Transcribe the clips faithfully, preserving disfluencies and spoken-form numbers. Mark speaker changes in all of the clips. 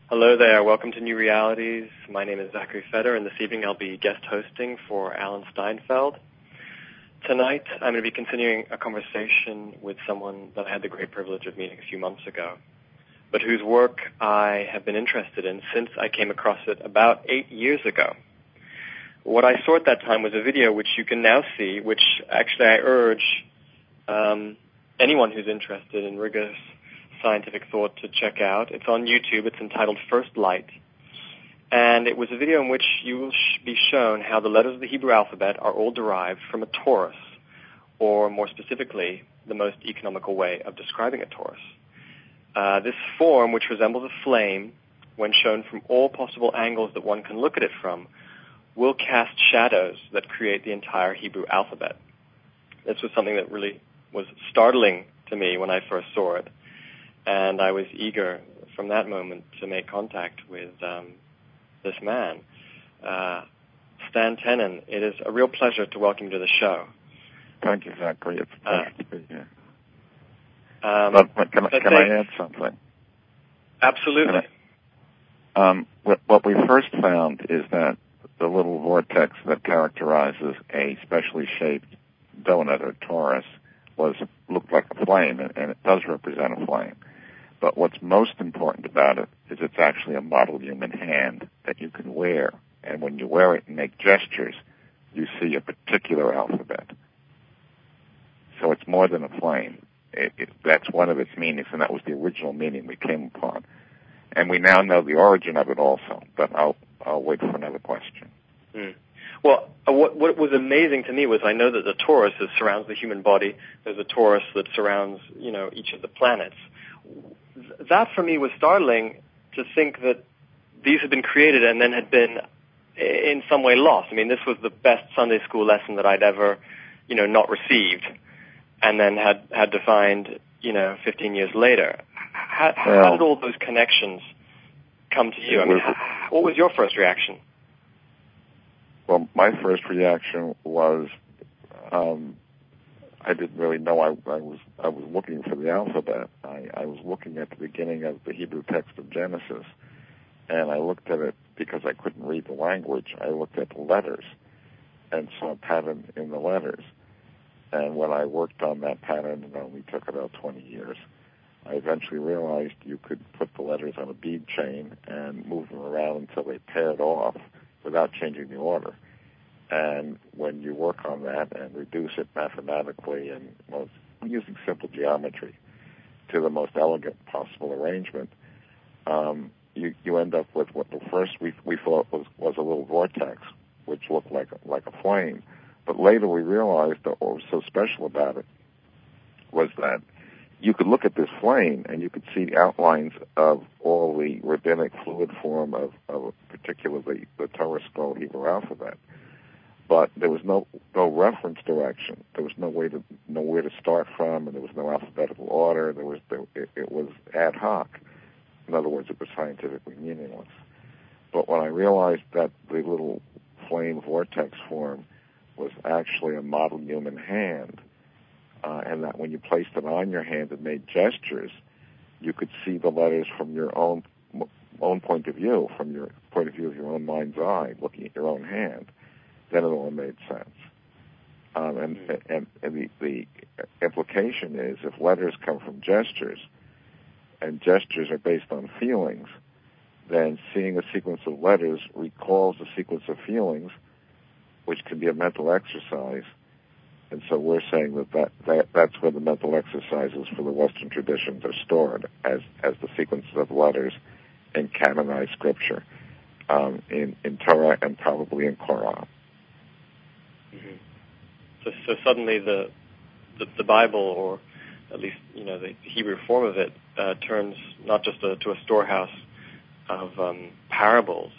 Speaker 1: Hello there. Welcome to New Realities. My name is Zachary Feder, and this evening I'll be guest hosting for Alan Steinfeld. Tonight I'm going to be continuing a conversation with someone that I had the great privilege of meeting a few months ago, but whose work I have been interested in since I came across it about eight years ago. What I saw at that time was a video which you can now see, which actually I urge um, anyone who's interested in rigorous scientific thought to check out. It's on YouTube. It's entitled First Light. And it was a video in which you will sh- be shown how the letters of the Hebrew alphabet are all derived from a torus, or more specifically, the most economical way of describing a torus. Uh, this form, which resembles a flame, when shown from all possible angles that one can look at it from, will cast shadows that create the entire Hebrew alphabet. This was something that really was startling to me when I first saw it. And I was eager from that moment to make contact with um, this man. Uh, Stan Tenen, it is a real pleasure to welcome you to the show.
Speaker 2: Thank you, Zachary. It's a pleasure uh, to be here.
Speaker 1: Um,
Speaker 2: but, but can, can I add something?
Speaker 1: Absolutely.
Speaker 2: I, um, what, what we first found is that the little vortex that characterizes a specially shaped donut or torus was looked like a flame, and, and it does represent a flame. But what's most important about it is it's actually a model human hand that you can wear. And when you wear it and make gestures, you see a particular alphabet. So it's more than a flame. It, it, that's one of its meanings, and that was the original meaning we came upon. And we now know the origin of it also, but I'll, I'll wait for another question.
Speaker 1: Mm. Well, uh, what, what was amazing to me was I know that the torus that surrounds the human body, there's a torus that surrounds, you know, each of the planets. That for me was startling to think that these had been created and then had been in some way lost. I mean, this was the best Sunday school lesson that I'd ever, you know, not received, and then had, had to find, you know, fifteen years later. How,
Speaker 2: well,
Speaker 1: how did all those connections come to you? I mean, how, what was your first reaction?
Speaker 2: Well, my first reaction was um, I didn't really know I, I was I was looking for the alphabet. I, I was looking at the beginning of the Hebrew text of Genesis, and I looked at it because I couldn't read the language. I looked at the letters and saw a pattern in the letters. And when I worked on that pattern, it only took about twenty years, I eventually realized you could put the letters on a bead chain and move them around until they paired off without changing the order. And when you work on that and reduce it mathematically and most, using simple geometry to the most elegant possible arrangement, um, you, you end up with what the first we, we thought was, was a little vortex, which looked like a, like a flame. But later we realized that what was so special about it was that you could look at this flame and you could see the outlines of all the rabbinic fluid form of, of particularly the Torah scroll Hebrew alphabet. But there was no no reference direction. There was no way to know where to start from, and there was no alphabetical order. There was there, it, it was ad hoc. In other words, it was scientifically meaningless. But when I realized that the little flame vortex form was actually a model human hand, uh, and that when you placed it on your hand and made gestures, you could see the letters from your own own point of view, from your point of view of your own mind's eye, looking at your own hand. Then it all made sense. Um, and and, and the, the implication is if letters come from gestures, and gestures are based on feelings, then seeing a sequence of letters recalls a sequence of feelings, which can be a mental exercise. And so we're saying that, that, that that's where the mental exercises for the Western traditions are stored, as, as the sequences of letters in canonized scripture, um, in, in Torah and probably in Quran.
Speaker 1: Mm-hmm. So, so suddenly the, the the Bible, or at least you know the Hebrew form of it, uh, turns not just a, to a storehouse of um, parables,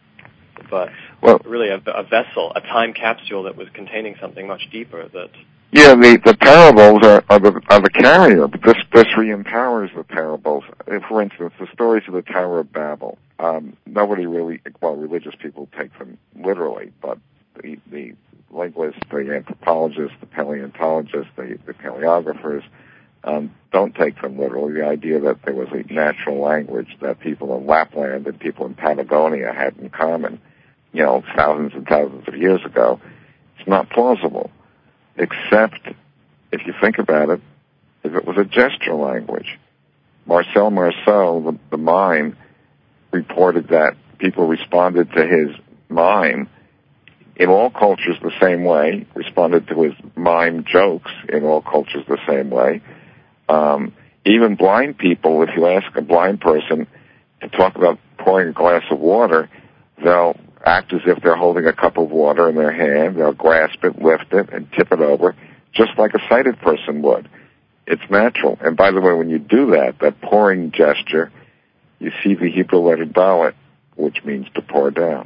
Speaker 1: but
Speaker 2: well,
Speaker 1: really a, a vessel, a time capsule that was containing something much deeper. That
Speaker 2: yeah, the, the parables are, are the are the carrier, but this this re-empowers the parables. For instance, the stories of the Tower of Babel. Um, nobody really, well, religious people take them literally, but the the linguists, the anthropologists, the paleontologists, the, the paleographers, um, don't take them literally. The idea that there was a natural language that people in Lapland and people in Patagonia had in common, you know, thousands and thousands of years ago, it's not plausible. Except, if you think about it, if it was a gesture language. Marcel Marceau, the, the mime, reported that people responded to his mime in all cultures the same way, responded to his mime jokes in all cultures the same way. Um, even blind people, if you ask a blind person to talk about pouring a glass of water, they'll act as if they're holding a cup of water in their hand. They'll grasp it, lift it, and tip it over, just like a sighted person would. It's natural. And by the way, when you do that, that pouring gesture, you see the Hebrew letter dalet, which means to pour down.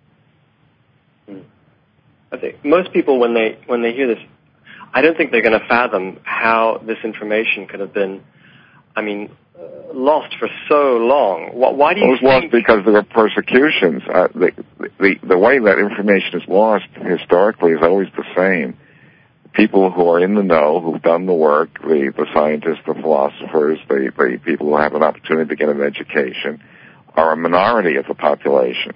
Speaker 1: I think most people, when they when they hear this, I don't think they're going to fathom how this information could have been, I mean, uh, lost for so long. Why do you
Speaker 2: think... It was
Speaker 1: think...
Speaker 2: lost because there were persecutions. Uh, the, the, the way that information is lost historically is always the same. People who are in the know, who've done the work, the, the scientists, the philosophers, the, the people who have an opportunity to get an education, are a minority of the population.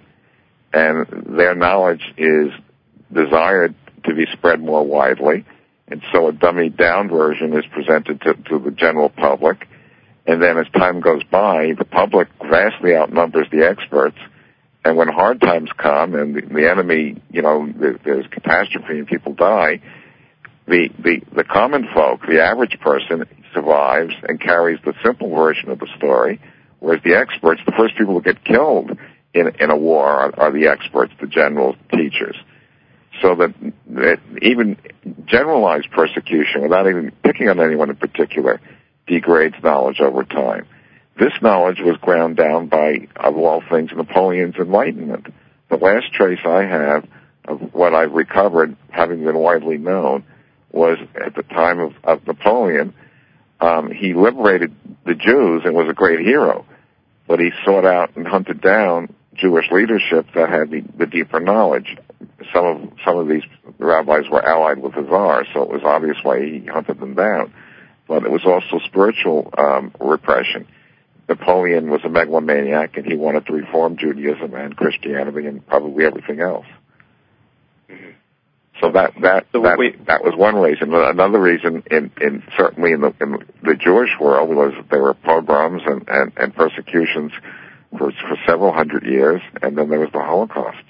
Speaker 2: And their knowledge is desired to be spread more widely. And so a dummied down version is presented to, to the general public. And then as time goes by, the public vastly outnumbers the experts. And when hard times come and the, the enemy, you know, there, there's catastrophe and people die, the, the, the common folk, the average person, survives and carries the simple version of the story, whereas the experts, the first people who get killed in, in a war are, are the experts, the generals, teachers. So that, that even generalized persecution, without even picking on anyone in particular, degrades knowledge over time. This knowledge was ground down by, of all things, Napoleon's Enlightenment. The last trace I have of what I've recovered, having been widely known, was at the time of, of Napoleon, um, he liberated the Jews and was a great hero, but he sought out and hunted down Jewish leadership that had the, the deeper knowledge. Some of some of these rabbis were allied with the Tsar, so it was obvious why he hunted them down. But it was also spiritual um, repression. Napoleon was a megalomaniac, and he wanted to reform Judaism and Christianity and probably everything else. Mm-hmm. So that that
Speaker 1: so
Speaker 2: that,
Speaker 1: we,
Speaker 2: that was one reason. Another reason, in, in certainly in the, in the Jewish world, was that there were pogroms and, and, and persecutions for for several hundred years, and then there was the Holocaust.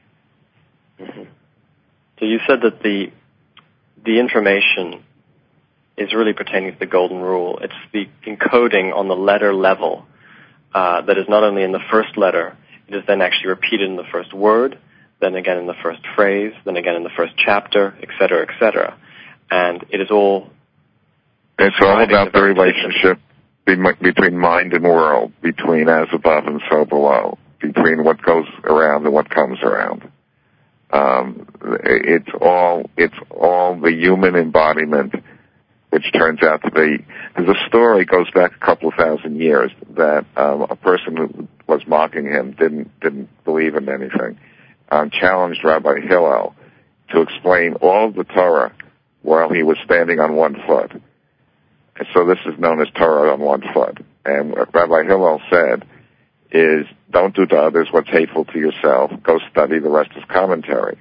Speaker 1: Mm-hmm. So you said that the the information is really pertaining to the Golden Rule. It's the encoding on the letter level uh, that is not only in the first letter, it is then actually repeated in the first word, then again in the first phrase, then again in the first chapter, et cetera, et cetera. And it is all...
Speaker 2: It's all about the relationship between mind and world, between as above and so below, between what goes around and what comes around. Um, it's all it's all the human embodiment, which turns out to be. The story goes back a couple of thousand years that um, a person who was mocking him didn't didn't believe in anything, um, challenged Rabbi Hillel to explain all of the Torah while he was standing on one foot. And so this is known as Torah on one foot. And what Rabbi Hillel said is, don't do to others what's hateful to yourself. Go study the rest of commentary.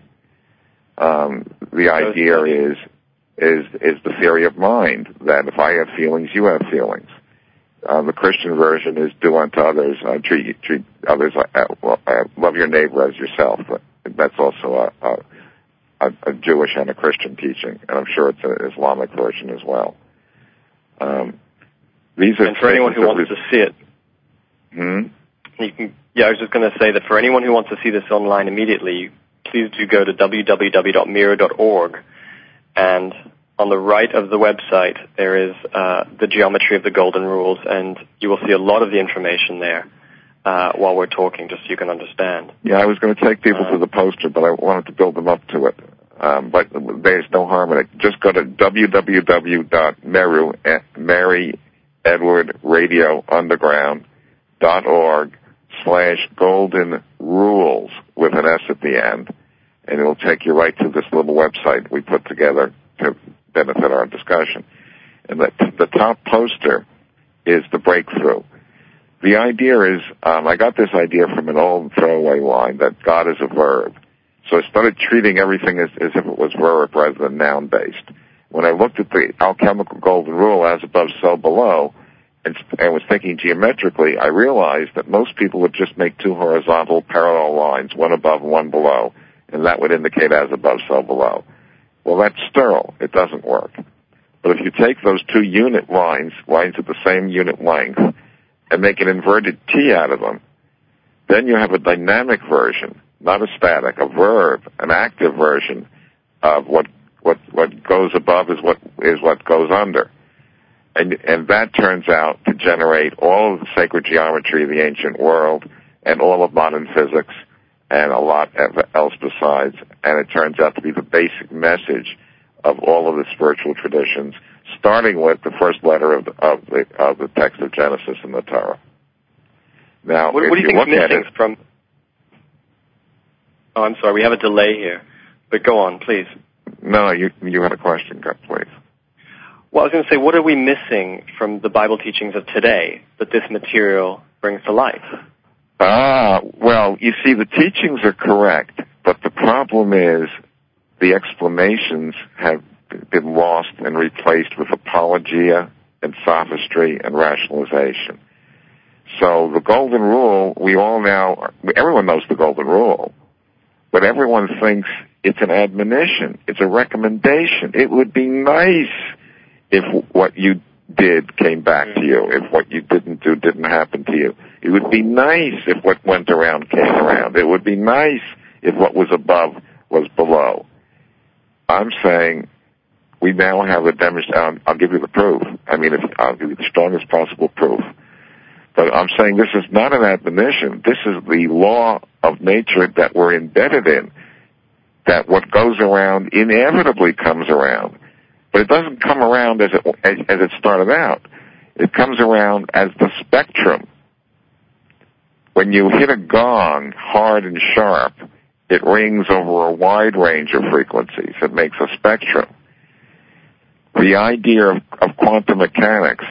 Speaker 2: Um, the idea is, is, is the theory of mind, that if I have feelings, you have feelings. Uh, the Christian version is do unto others, uh, treat, treat others, uh, well, uh, love your neighbor as yourself. But that's also a, a, a Jewish and a Christian teaching, and I'm sure it's an Islamic version as well. Um, these are
Speaker 1: and for anyone who wants to see it,
Speaker 2: hmm?
Speaker 1: you can, yeah, I was just going to say that for anyone who wants to see this online immediately, please do go to w w w dot mirror dot org, and on the right of the website there is uh, the geometry of the Golden Rules, and you will see a lot of the information there uh, while we're talking, just so you can understand.
Speaker 2: Yeah, I was going to take people uh, to the poster, but I wanted to build them up to it. Um, but there's no harm in it. Just go to w w w dot meru, Mary Edward Radio Underground dot org slash Golden Rules with an S at the end, and it'll take you right to this little website we put together to benefit our discussion. And the, the top poster is the breakthrough. The idea is, um, I got this idea from an old throwaway line that God is a verb. So I started treating everything as, as if it was verb rather than noun-based. When I looked at the alchemical golden rule, as above, so below, and, and was thinking geometrically, I realized that most people would just make two horizontal parallel lines, one above and one below, and that would indicate as above, so below. Well, that's sterile. It doesn't work. But if you take those two unit lines, lines of the same unit length, and make an inverted T out of them, then you have a dynamic version, not a static, a verb, an active version of what what what goes above is what is what goes under. And and that turns out to generate all of the sacred geometry of the ancient world and all of modern physics and a lot else besides. And it turns out to be the basic message of all of the spiritual traditions, starting with the first letter of the, of the, of the text of Genesis in the Torah. Now,
Speaker 1: what,
Speaker 2: if
Speaker 1: what do you,
Speaker 2: you
Speaker 1: think
Speaker 2: look
Speaker 1: is
Speaker 2: at
Speaker 1: missing
Speaker 2: it,
Speaker 1: from? Oh, I'm sorry, we have a delay here, but go on, please.
Speaker 2: No, you you had a question, please.
Speaker 1: Well, I was going to say, what are we missing from the Bible teachings of today that this material brings to light?
Speaker 2: Ah, well, you see, the teachings are correct, but the problem is the explanations have been lost and replaced with apologia and sophistry and rationalization. So the golden rule, we all now, everyone knows the golden rule, but everyone thinks it's an admonition, it's a recommendation. It would be nice if what you did came back to you, if what you didn't do didn't happen to you. It would be nice if what went around came around. It would be nice if what was above was below. I'm saying we now have a demonstration. I'll give you the proof. I mean, if, I'll give you the strongest possible proof. But I'm saying this is not an admonition. This is the law of nature that we're embedded in, that what goes around inevitably comes around. But it doesn't come around as it, as, as it started out. It comes around as the spectrum. When you hit a gong hard and sharp, it rings over a wide range of frequencies. It makes a spectrum. The idea of, of quantum mechanics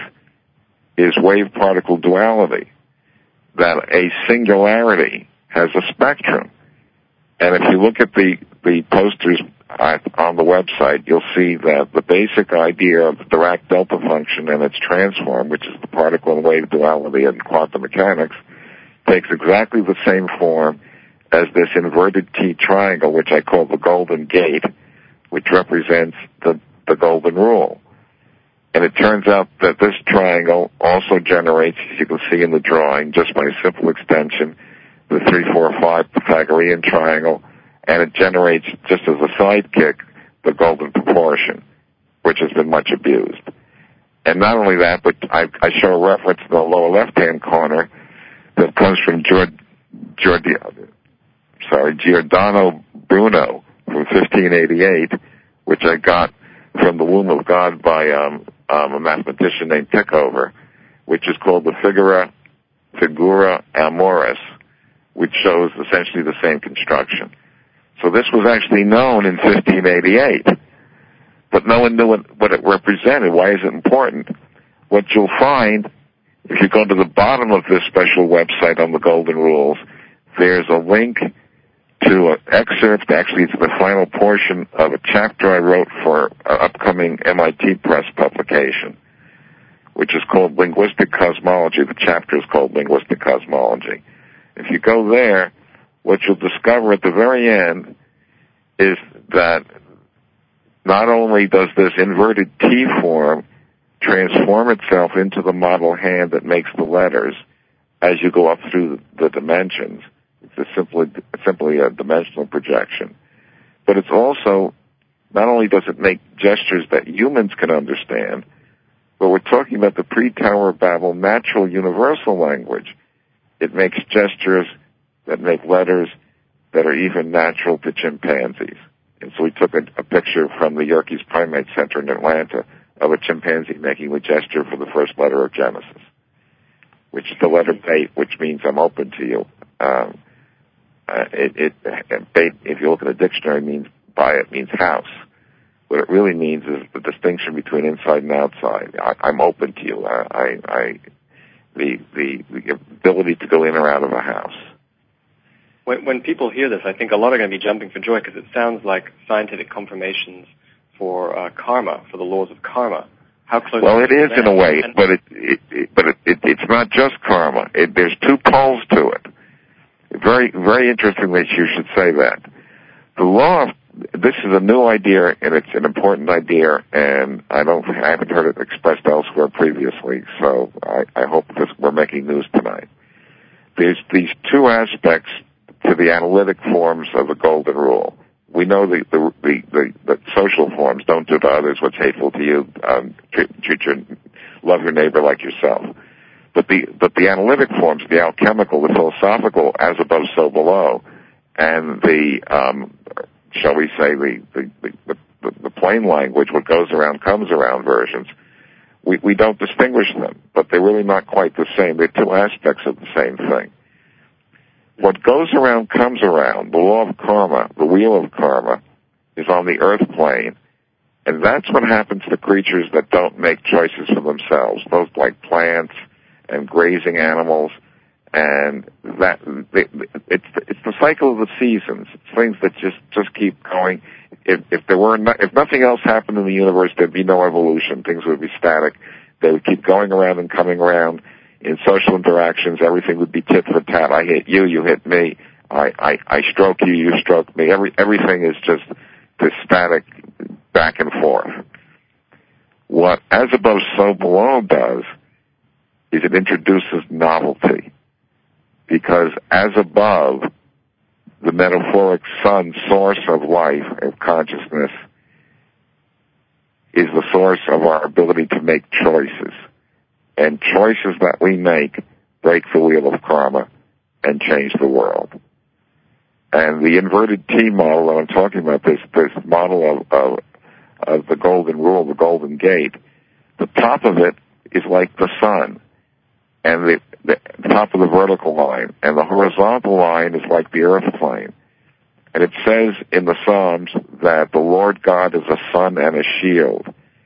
Speaker 2: is wave-particle duality, that a singularity has a spectrum. And if you look at the, the posters on the website, you'll see that the basic idea of the Dirac delta function and its transform, which is the particle and wave duality in quantum mechanics, takes exactly the same form as this inverted T triangle, which I call the golden gate, which represents the, the golden rule. And it turns out that this triangle also generates, as you can see in the drawing, just by simple extension, the three, four, five Pythagorean triangle, and it generates, just as a sidekick, the golden proportion, which has been much abused. And not only that, but I, I show a reference in the lower left-hand corner that comes from Giord, Giord, sorry, Giordano Bruno from fifteen eighty-eight, which I got from the womb of God by um, um, a mathematician named Pickover, which is called the Figura, Figura Amoris, which shows essentially the same construction. So this was actually known in fifteen eighty-eight, but no one knew what, what it represented. Why is it important? What you'll find, if you go to the bottom of this special website on the Golden Rules, there's a link to an excerpt, actually it's the final portion of a chapter I wrote for an upcoming M I T Press publication, which is called Linguistic Cosmology. The chapter is called Linguistic Cosmology. If you go there, what you'll discover at the very end is that not only does this inverted T form transform itself into the model hand that makes the letters as you go up through the dimensions, it's a simply, simply a dimensional projection, but it's also, not only does it make gestures that humans can understand, but we're talking about the pre-Tower of Babel natural universal language. It makes gestures that make letters that are even natural to chimpanzees. And so we took a, a picture from the Yerkes Primate Center in Atlanta of a chimpanzee making the gesture for the first letter of Genesis, which is the letter Bait, which means I'm open to you. Um, uh, it, it, Bait, if you look at a dictionary, means by it means house. What it really means is the distinction between inside and outside. I, I'm open to you. I, I, I the, the the ability to go in or out of a house.
Speaker 1: When, when people hear this, I think a lot are going to be jumping for joy because it sounds like scientific confirmations for uh, karma, for the laws of karma. How close?
Speaker 2: Well, it is
Speaker 1: that?
Speaker 2: in a way,
Speaker 1: and,
Speaker 2: but it, it, it but it, it, it's not just karma. It, there's two poles to it. Very, very interesting that you should say that. The law of this is a new idea, and it's an important idea, and I don't, I haven't heard it expressed elsewhere previously. So I, I hope this, we're making news tonight. There's these two aspects to the analytic forms of the Golden Rule. We know the the the, the, the social forms: don't do to others what's hateful to you, um, treat, treat your, love your neighbor like yourself. But the but the analytic forms, the alchemical, the philosophical, as above, so below, and the um, shall we say the the, the the the plain language, what goes around comes around versions. We we don't distinguish them, but they're really not quite the same. They're two aspects of the same thing. What goes around comes around. The law of karma, the wheel of karma, is on the earth plane, and that's what happens to creatures that don't make choices for themselves. Those like plants and grazing animals, and that it, it's it's the cycle of the seasons. It's things that just just keep going. If if there were no, if nothing else happened in the universe, there'd be no evolution. Things would be static. They would keep going around and coming around. In social interactions, everything would be tit for tat. I hit you, you hit me. I, I, I stroke you, you stroke me. Every, everything is just this static back and forth. What as above, so below does is it introduces novelty. Because as above, the metaphoric sun, source of life, of consciousness, is the source of our ability to make choices. And choices that we make break the wheel of karma and change the world. And the inverted T model that I'm talking about, this, this model of, of, of the golden rule, the golden gate, the top of it is like the sun, and the, the top of the vertical line, and the horizontal line is like the earth plane. And it says in the Psalms that the Lord God is a sun and a shield.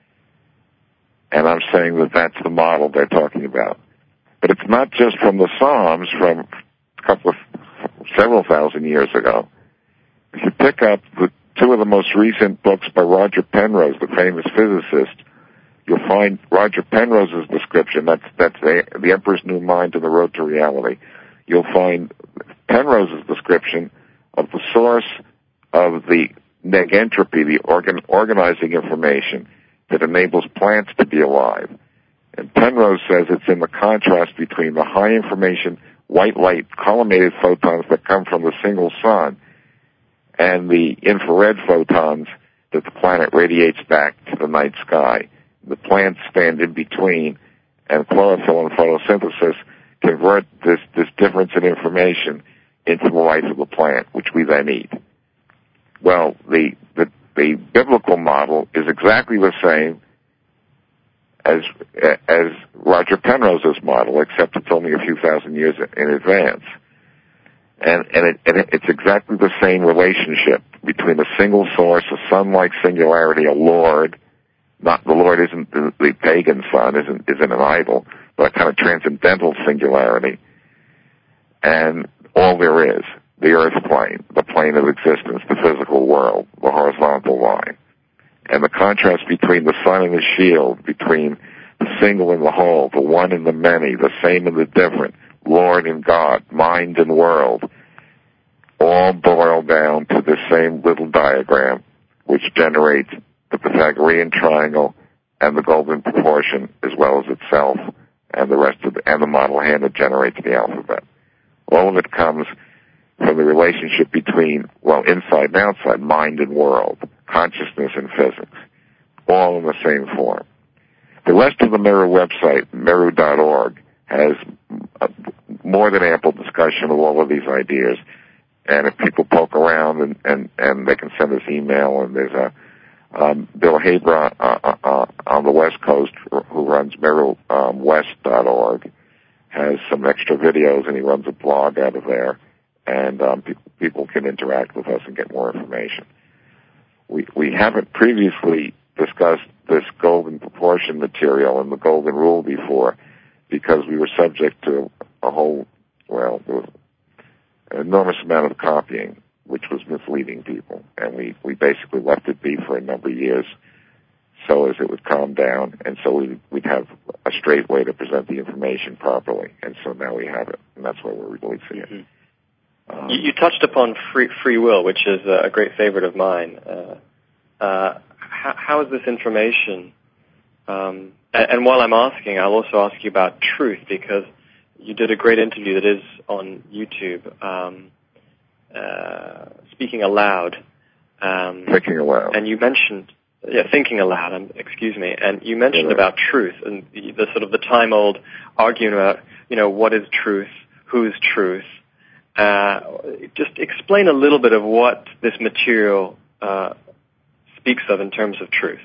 Speaker 2: And I'm saying that that's the model they're talking about. But it's not just from the Psalms from a couple of, several thousand years ago. If you pick up the two of the most recent books by Roger Penrose, the famous physicist, you'll find Roger Penrose's description, that's, that's the, the Emperor's New Mind and the Road to Reality. You'll find Penrose's description of the source of the negentropy, the organ, organizing information that enables plants to be alive. And Penrose says it's in the contrast between the high information, white light, collimated photons that come from the single sun and the infrared photons that the planet radiates back to the night sky. The plants stand in between, and chlorophyll and photosynthesis convert this, this difference in information into the life of the plant, which we then eat. Well, the, the The biblical model is exactly the same as as Roger Penrose's model, except it's only a few thousand years in advance. And, and, it, and it's exactly the same relationship between a single source, a sun-like singularity, a Lord. Not the Lord isn't the, the pagan sun, isn't isn't an idol, but a kind of transcendental singularity, and all there is. The earth plane, the plane of existence, the physical world, the horizontal line. And the contrast between the sun and the shield, between the single and the whole, the one and the many, the same and the different, Lord and God, mind and world, all boil down to the same little diagram, which generates the Pythagorean triangle and the golden proportion, as well as itself, and the rest of the, and the model hand that generates the alphabet. All of it comes from the relationship between, well, inside and outside, mind and world, consciousness and physics, all in the same form. The rest of the Meru website, meru dot org, has a more than ample discussion of all of these ideas. And if people poke around, and, and, and they can send us email, and there's a um, Bill Haber uh, uh, on the West Coast, who runs meru west dot org, has some extra videos, and he runs a blog out of there. And um, pe- people can interact with us and get more information. we, we haven't previously discussed this golden proportion material and the golden rule before because we were subject to a whole, well, there was an enormous amount of copying, which was misleading people. And we, we basically left it be for a number of years so as it would calm down, and so we, we'd have a straight way to present the information properly. And so now we have it, and that's why we're releasing it.
Speaker 1: Mm-hmm. Um, you, you touched upon free, free will, which is a great favorite of mine. Uh, uh, how, how is this information? Um, and, and while I'm asking, I'll also ask you about truth, because you did a great interview that is on YouTube, um, uh, speaking aloud. Um,
Speaker 2: Thinking aloud.
Speaker 1: And you mentioned... Yeah, thinking aloud, um, excuse me. And you mentioned
Speaker 2: yeah.
Speaker 1: about truth and the, the sort of the time-old argument about, you know, what is truth, who's truth. Uh, just explain a little bit of what this material uh, speaks of in terms of truth.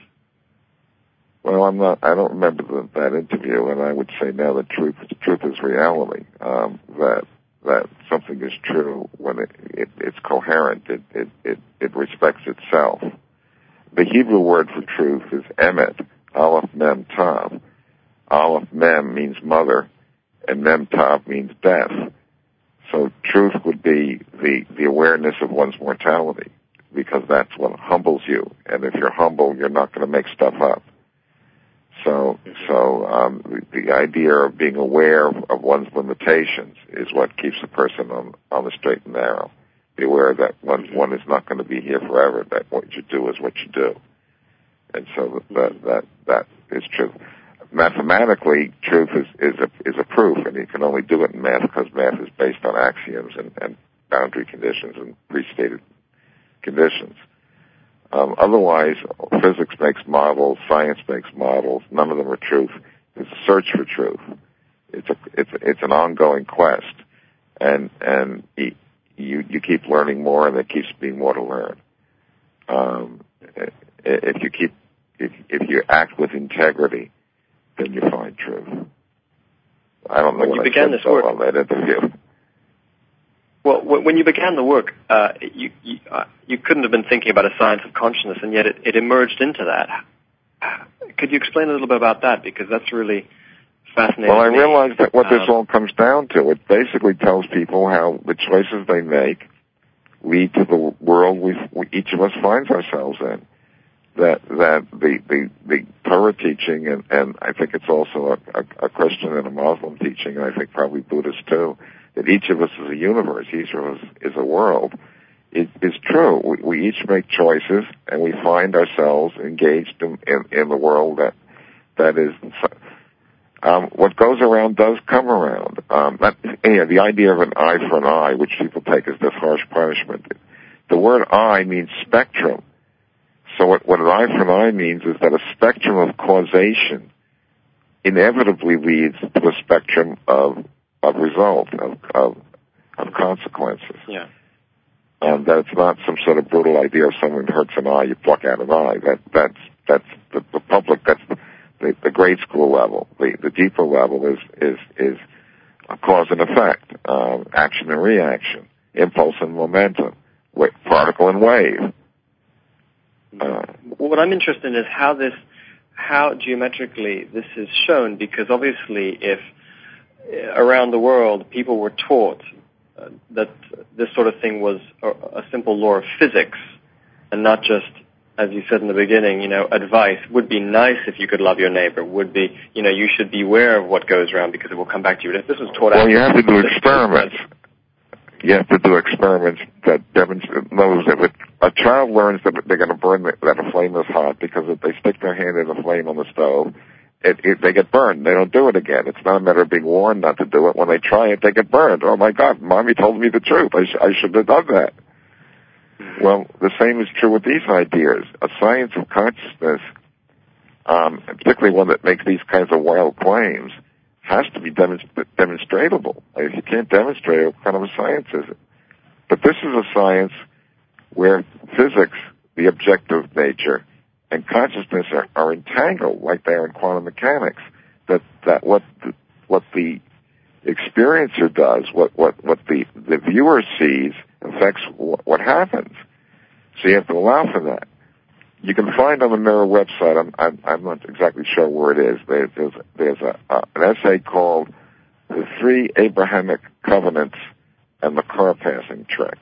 Speaker 2: Well, I'm not, I don't remember the, that interview, and I would say now that truth, truth is reality, um, that, that something is true when it, it, it's coherent, it, it, it, it respects itself. The Hebrew word for truth is emet, aleph mem tav. Aleph mem means mother, and mem tav means death. So truth would be the, the awareness of one's mortality, because that's what humbles you. And if you're humble, you're not going to make stuff up. So, so um, the, the idea of being aware of, of one's limitations is what keeps a person on, on the straight and narrow. Be aware that one, one is not going to be here forever, that what you do is what you do. And so that, that, that is true. Mathematically, truth is, is a, is a proof, and you can only do it in math because math is based on axioms and, and boundary conditions and pre-stated conditions. Um, otherwise, physics makes models, science makes models, none of them are truth. It's a search for truth. It's a, it's, it's an ongoing quest. And, and, You, you keep learning more, and there keeps being more to learn. Um, if you keep, if, if you act with integrity, then you find truth. I don't know
Speaker 1: when
Speaker 2: what
Speaker 1: you
Speaker 2: I
Speaker 1: began
Speaker 2: said
Speaker 1: this
Speaker 2: so
Speaker 1: work,
Speaker 2: on that interview.
Speaker 1: Well, when you began the work, uh, you you, uh, you couldn't have been thinking about a science of consciousness, and yet it, it emerged into that. Could you explain a little bit about that? Because that's really fascinating.
Speaker 2: Well, I
Speaker 1: me.
Speaker 2: realize that what this
Speaker 1: um,
Speaker 2: all comes down to, it basically tells people how the choices they make lead to the world we, we each of us finds ourselves in. That that the the, the Torah teaching, and, and I think it's also a, a, a Christian and a Muslim teaching, and I think probably Buddhist too, that each of us is a universe, each of us is a world, it is true. We, we each make choices, and we find ourselves engaged in, in, in the world that that is. Um, what goes around does come around. Um, that, yeah, the idea of an eye for an eye, which people take as this harsh punishment. The word eye means spectrum. So what, what an eye for an eye means is that a spectrum of causation inevitably leads to a spectrum of of result, of of, of consequences.
Speaker 1: Yeah.
Speaker 2: Um, that it's not some sort of brutal idea of someone hurts an eye, you pluck out an eye. That that's that's the, the public. That's the, the, the grade school level. The, the deeper level is is is a cause and effect, um, action and reaction, impulse and momentum, wave, particle and wave. Uh,
Speaker 1: what I'm interested in is how this, how geometrically this is shown, because obviously if around the world people were taught uh, that this sort of thing was a, a simple law of physics and not just, as you said in the beginning, you know, advice, would be nice if you could love your neighbor, would be, you know, you should beware of what goes around because it will come back to you. But if this was taught
Speaker 2: well,
Speaker 1: out,
Speaker 2: you have to do experiments. You have to do experiments that demonstrate. Knows if a child learns that they're going to burn, the, that a flame is hot, because if they stick their hand in the flame on the stove, it, it, they get burned. They don't do it again. It's not a matter of being warned not to do it. When they try it, they get burned. Oh my God, Mommy told me the truth. I, sh- I should have done that. Well, the same is true with these ideas. A science of consciousness, um, particularly one that makes these kinds of wild claims, has to be demonst- demonstratable. If you can't demonstrate it, what kind of a science is it? But this is a science where physics, the objective nature, and consciousness are, are entangled, like they are in quantum mechanics. That that what the, what the experiencer does, what what what the the viewer sees, affects what, what happens. So you have to allow for that. you can find on the Mirror website, I'm, I'm, I'm not exactly sure where it is, there, there's, there's a, uh, an essay called The Three Abrahamic Covenants and the Car Passing Trick.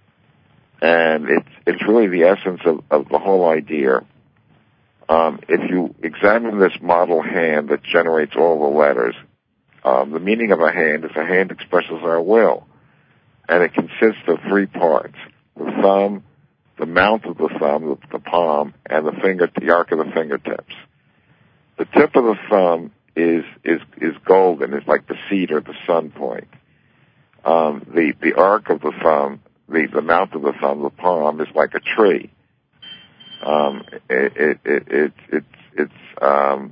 Speaker 2: And it's, it's really the essence of, of the whole idea. Um, if you examine this model hand that generates all the letters, um, the meaning of a hand is a hand expresses our will. And it consists of three parts: the thumb, the mount of the thumb, the, the palm, and the finger, the arc of the fingertips. The tip of the thumb is is is golden. It's like the seed or the sun point. Um, the the arc of the thumb, the the mount of the thumb, the palm, is like a tree. Um, it it it, it it's it's um.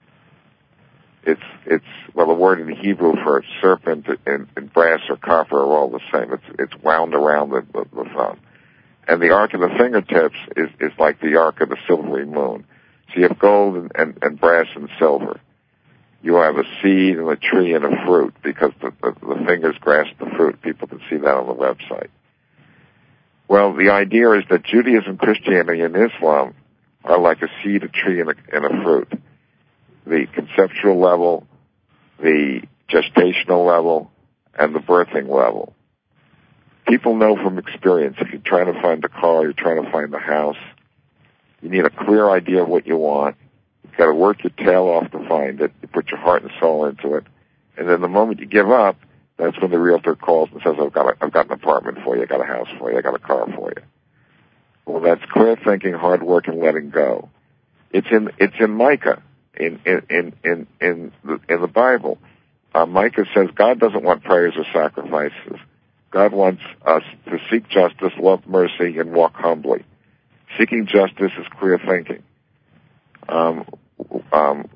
Speaker 2: It's, it's, well, the word in Hebrew for serpent and, and brass or copper are all the same. It's, it's wound around the, the, the thumb. And the arc of the fingertips is, is like the arc of the silvery moon. So you have gold and, and, and brass and silver. You have a seed and a tree and a fruit because the, the, the fingers grasp the fruit. People can see that on the website. Well, the idea is that Judaism, Christianity, and Islam are like a seed, a tree, and a, and a fruit. The conceptual level, the gestational level, and the birthing level. People know from experience, if you're trying to find a car, you're trying to find a house, you need a clear idea of what you want. You've got to work your tail off to find it. You put your heart and soul into it. And then the moment you give up, that's when the realtor calls and says, I've got, a, I've got an apartment for you, I've got a house for you, I've got a car for you. Well, that's clear thinking, hard work, and letting go. It's in, it's in Micah. In in in in in the, in the Bible, uh, Micah says God doesn't want prayers or sacrifices. God wants us to seek justice, love mercy, and walk humbly. Seeking justice is clear thinking. Um, um,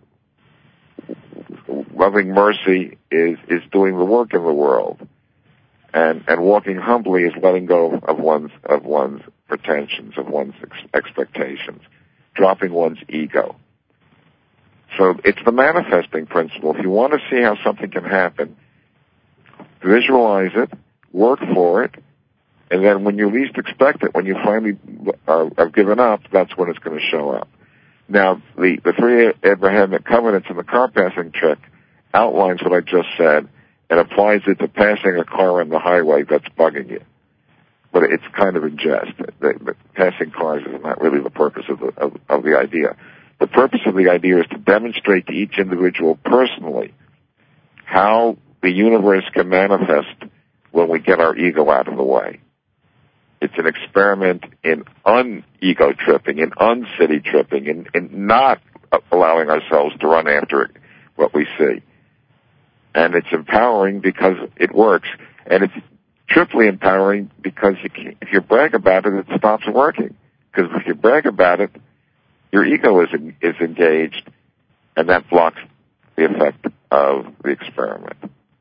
Speaker 2: loving mercy is is doing the work in the world, and and walking humbly is letting go of one's of one's pretensions, of one's ex- expectations, dropping one's ego. So it's the manifesting principle. If you want to see how something can happen, visualize it, work for it, and then when you least expect it, when you finally uh, have given up, that's when it's going to show up. Now, the, the three Abrahamic covenants and the car passing trick outlines what I just said and applies it to passing a car on the highway that's bugging you. But it's kind of in jest. The, the passing cars is not really the purpose of the, of, of the idea. The purpose of the idea is to demonstrate to each individual personally how the universe can manifest when we get our ego out of the way. It's an experiment in un-ego tripping, in un-city tripping, in, in not allowing ourselves to run after it, what we see. And it's empowering because it works. And it's triply empowering because you can, if you brag about it, it stops working. Because if you brag about it, your ego is is engaged, and that blocks the effect of the experiment.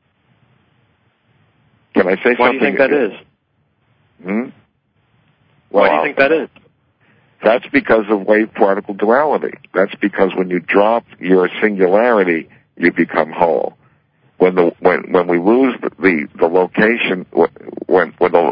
Speaker 2: Can I say
Speaker 1: Why
Speaker 2: something?
Speaker 1: Why do you think that is?
Speaker 2: Hmm?
Speaker 1: Well, Why do you
Speaker 2: I'll,
Speaker 1: think that is?
Speaker 2: That's because of wave-particle duality. That's because when you drop your singularity, you become whole. When the when when we lose the the, the location, when when the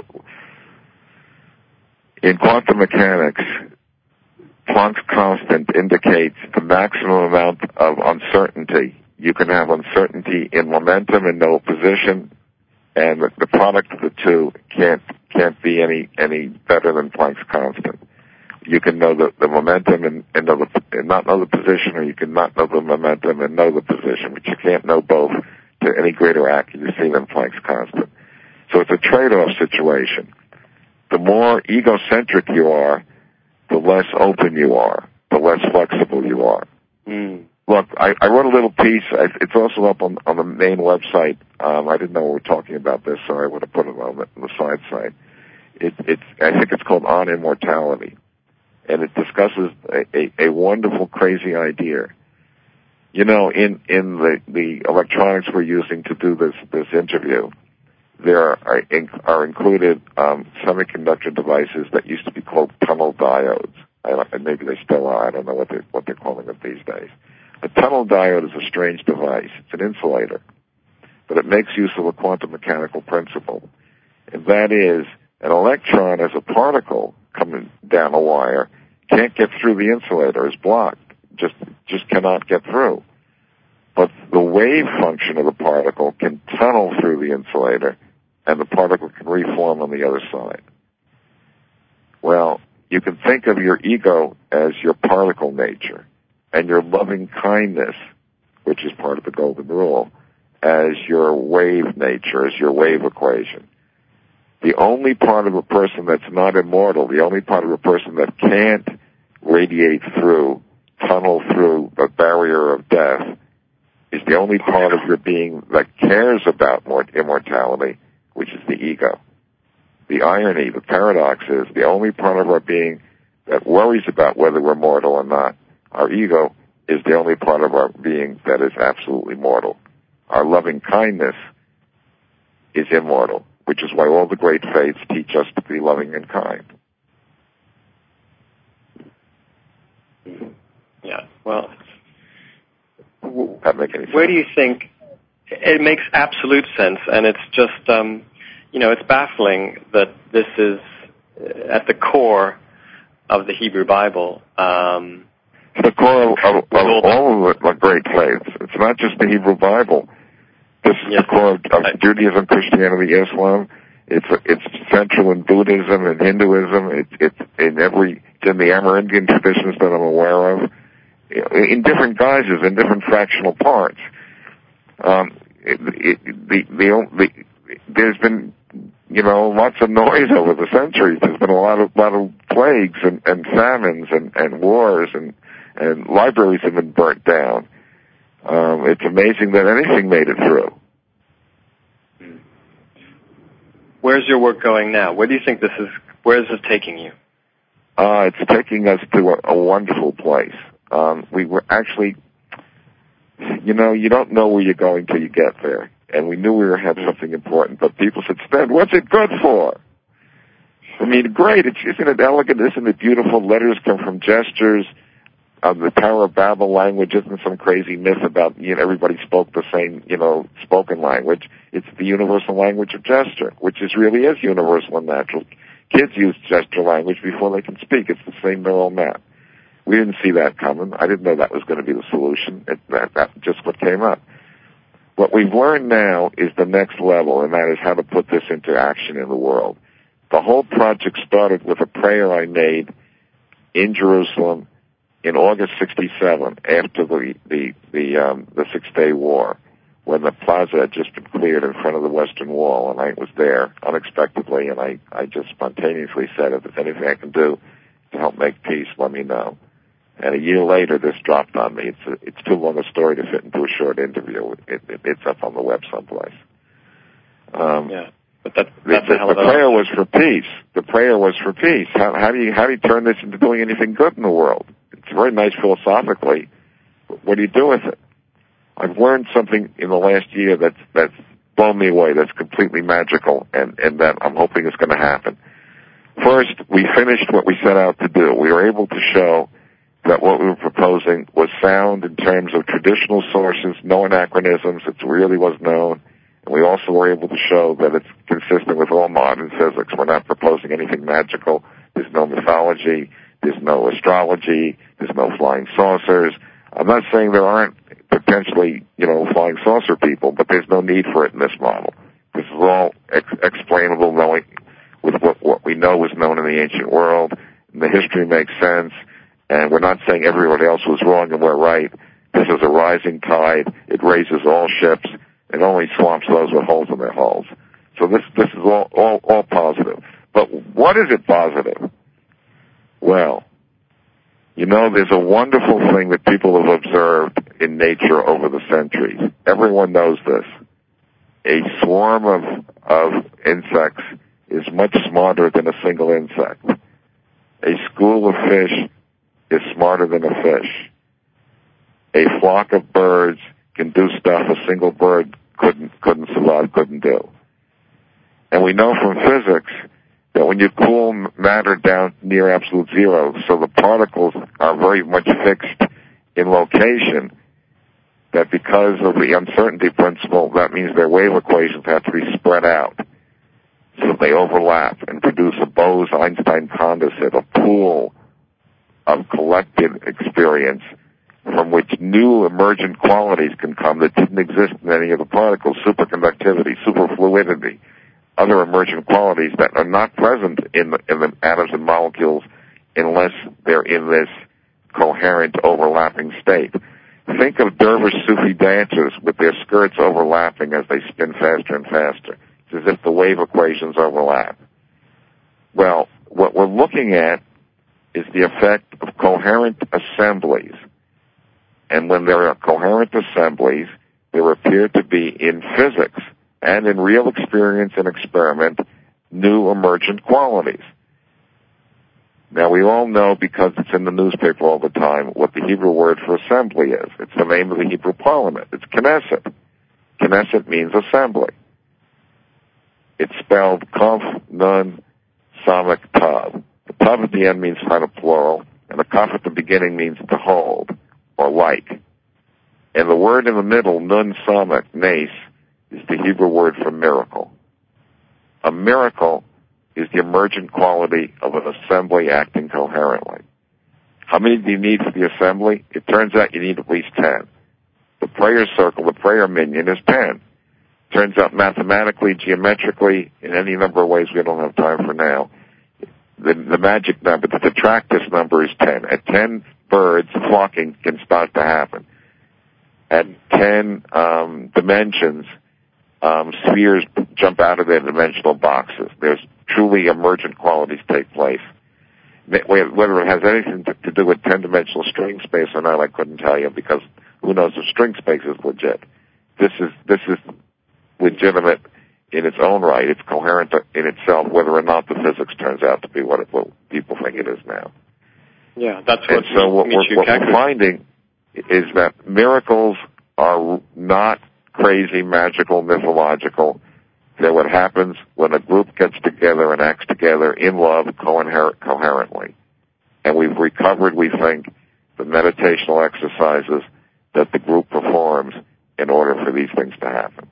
Speaker 2: in quantum mechanics, Planck's constant indicates the maximum amount of uncertainty. You can have uncertainty in momentum and no position, and the, the product of the two can't can't be any any better than Planck's constant. You can know the, the momentum and, and, know the, and not know the position, or you can not know the momentum and know the position, but you can't know both to any greater accuracy than Planck's constant. So it's a trade-off situation. The more egocentric you are, the less open you are, the less flexible you are.
Speaker 1: Mm.
Speaker 2: Look, I, I wrote a little piece. I, it's also up on, on the main website. Um, I didn't know we were talking about this, so I would have put it on the, on the side site. It, it's, I think it's called On Immortality, and it discusses a, a, a wonderful, crazy idea. You know, in, in the, the electronics we're using to do this, this interview, there are, are included um, semiconductor devices that used to be called tunnel diodes. I, maybe they still are. I don't know what they're, what they're calling them these days. A tunnel diode is a strange device. It's an insulator, but it makes use of a quantum mechanical principle, and that is an electron as a particle coming down a wire can't get through the insulator, is blocked, just just cannot get through. But the wave function of the particle can tunnel through the insulator, and the particle can reform on the other side. Well, you can think of your ego as your particle nature, and your loving kindness, which is part of the golden rule, as your wave nature, as your wave equation. The only part of a person that's not immortal, the only part of a person that can't radiate through, tunnel through the barrier of death, is the only part of your being that cares about immortality, which is the ego. The irony, the paradox is the only part of our being that worries about whether we're mortal or not, our ego, is the only part of our being that is absolutely mortal. Our loving kindness is immortal, which is why all the great faiths teach us to be loving and kind.
Speaker 1: Yeah, well,
Speaker 2: that make any sense?
Speaker 1: Where do you think it makes absolute sense? And it's just, um, you know, it's baffling that this is at the core of the Hebrew Bible. Um,
Speaker 2: the core of, of, of all of the great faiths. It's not just the Hebrew Bible. This is yes. the core of, of Judaism, Christianity, Islam. It's it's central in Buddhism and Hinduism. It's it's in every it's in the Amerindian traditions that I'm aware of, in different guises, in different fractional parts. Um, it, it, the, the the there's been you know lots of noise over the centuries. There's been a lot of lot of plagues and, and famines and, and wars and and libraries have been burnt down. Um, it's amazing that anything made it through.
Speaker 1: Where's your work going now? Where do you think this is? Where is this taking you?
Speaker 2: Uh, it's taking us to a, a wonderful place. Um, we were actually, you know, you don't know where you're going till you get there. And we knew we were had something important, but people said, Stan, what's it good for? I mean, great. It's, isn't it elegant? Isn't it beautiful? Letters come from gestures. Um, the Tower of Babel language isn't some crazy myth about, you know, everybody spoke the same, you know, spoken language. It's the universal language of gesture, which is really is universal and natural. Kids use gesture language before they can speak. It's the same neural net. We didn't see that coming. I didn't know that was going to be the solution. It, that, that just what came up. What we've learned now is the next level, and that is how to put this into action in the world. The whole project started with a prayer I made in Jerusalem in August sixty-seven, after the the the, um, the Six Day War, when the plaza had just been cleared in front of the Western Wall, and I was there unexpectedly, and I, I just spontaneously said, if there's anything I can do to help make peace, let me know. And a year later, this dropped on me. It's a, it's too long a story to fit into a short interview. It, it, it's up on the web someplace. Um,
Speaker 1: yeah, but that, that's
Speaker 2: the,
Speaker 1: a hell
Speaker 2: the
Speaker 1: of a
Speaker 2: prayer was for peace. The prayer was for peace. How, how do you how do you turn this into doing anything good in the world? It's very nice philosophically. What do you do with it? I've learned something in the last year that's that's blown me away. That's completely magical, and and that I'm hoping is going to happen. First, we finished what we set out to do. We were able to show that what we were proposing was sound in terms of traditional sources, no anachronisms. It really was known. And we also were able to show that it's consistent with all modern physics. We're not proposing anything magical. There's no mythology. There's no astrology. There's no flying saucers. I'm not saying there aren't potentially, you know, flying saucer people, but there's no need for it in this model. This is all ex- explainable knowing with what, what we know was known in the ancient world. And the history makes sense. And we're not saying everybody else was wrong and we're right. This is a rising tide. It raises all ships. It only swamps those with holes in their hulls. So this this is all, all, all positive. But what is it positive? Well, you know, there's a wonderful thing that people have observed in nature over the centuries. Everyone knows this. A swarm of, of insects is much smarter than a single insect. A school of fish is smarter than a fish. A flock of birds can do stuff a single bird couldn't couldn't survive, couldn't do. And we know from physics that when you cool matter down near absolute zero, so the particles are very much fixed in location, that because of the uncertainty principle, that means their wave equations have to be spread out so that they overlap and produce a Bose-Einstein condensate, a pool of collected experience from which new emergent qualities can come that didn't exist in any of the particles, superconductivity, superfluidity, other emergent qualities that are not present in the, in the atoms and molecules unless they're in this coherent overlapping state. Think of dervish Sufi dancers with their skirts overlapping as they spin faster and faster. It's as if the wave equations overlap. Well, what we're looking at is the effect of coherent assemblies. And when there are coherent assemblies, there appear to be in physics and in real experience and experiment new emergent qualities. Now, we all know, because it's in the newspaper all the time, what the Hebrew word for assembly is. It's the name of the Hebrew parliament. It's Knesset. Knesset means assembly. It's spelled Kaf, Nun, Samek, Tav. The Tav at the end means kind of plural, and the Kaf at the beginning means to hold, or like. And the word in the middle, Nun, Samek, Nes, is the Hebrew word for miracle. A miracle is the emergent quality of an assembly acting coherently. How many do you need for the assembly? It turns out you need at least ten. The prayer circle, the prayer minion, is ten. Turns out mathematically, geometrically, in any number of ways we don't have time for now, the, the magic number, the detractus number is ten. At ten birds, flocking can start to happen. At ten um, dimensions, um, spheres jump out of their dimensional boxes. There's truly emergent qualities take place. Whether it has anything to, to do with ten-dimensional string space or not, I couldn't tell you, because who knows if string space is legit. This is this is legitimate in its own right. It's coherent in itself, whether or not the physics turns out to be what, it, what people think it is now.
Speaker 1: Yeah, that's what.
Speaker 2: And so what, we're, what we're finding is that miracles are not crazy, magical, mythological. They're what happens when a group gets together and acts together in love coherently. And we've recovered, we think, the meditational exercises that the group performs in order for these things to happen.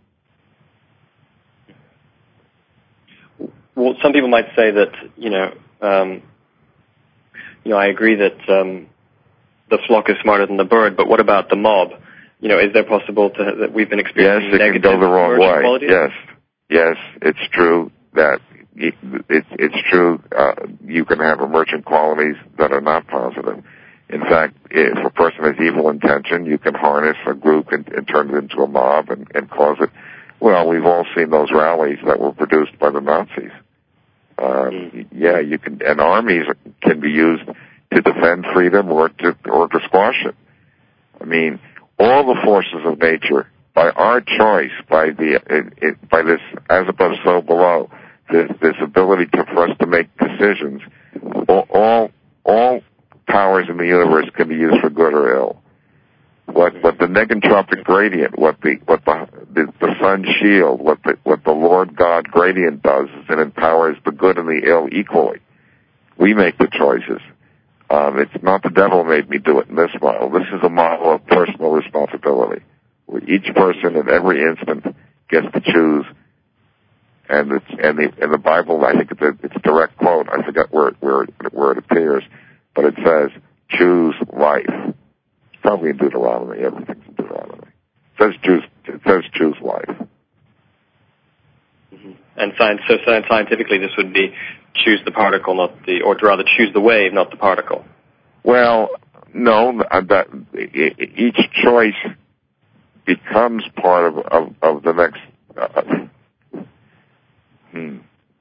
Speaker 1: Well, some people might say that, you know, um, you know, I agree that um, the flock is smarter than the bird, but what about the mob? You know, is there possible to, that we've been experiencing
Speaker 2: yes, it
Speaker 1: negative
Speaker 2: can go the wrong way.
Speaker 1: qualities?
Speaker 2: Yes, yes, it's true that it, it, it's true. Uh, you can have emergent qualities that are not positive. In fact, if a person has evil intention, you can harness a group and, and turn it into a mob and, and cause it. Well, we've all seen those rallies that were produced by the Nazis. Um, mm. Yeah, you can, and armies can be used to defend freedom or to or to squash it. I mean, all the forces of nature, by our choice, by the it, it, by this as above, so below, this this ability to, for us to make decisions, all, all all powers in the universe can be used for good or ill. What what the negentropic gradient, what the what the the, the sun shield, what the what the Lord God gradient does is it empowers the good and the ill equally. We make the choices. Um, it's not the devil made me do it in this model. This is a model of personal responsibility, where each person at every instant gets to choose. And it's and the in the Bible, I think it's a, it's a direct quote. I forget where it, where it, where it appears, but it says, "Choose life." It's probably in Deuteronomy. Everything's in Deuteronomy. It says choose. It says choose life.
Speaker 1: Mm-hmm. And science, so scientifically, this would be choose the particle, not the, or rather choose the wave, not the particle.
Speaker 2: Well, no. That each choice becomes part of of, of the next. Uh, hmm.